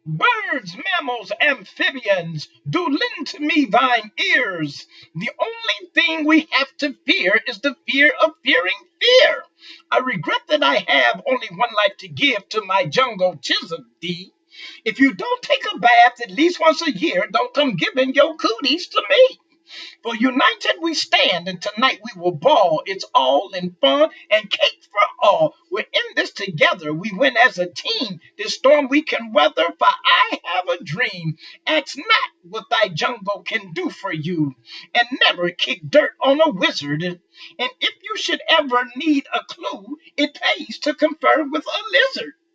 Birds, mammals, amphibians, do lend to me thine ears. The only thing we have to fear is the fear of fearing fear. I regret that I have only one life to give to my jungle Chisholm. If you don't take a bath at least once a year, don't come giving your cooties to me. For united we stand, and tonight we will ball. It's all in fun and cake for all. We're in this together. We win as a team. This storm we can weather, for I have a dream. Ask not what thy jungle can do for you, and never kick dirt on a wizard. And if you should ever need a clue, it pays to confer with a lizard.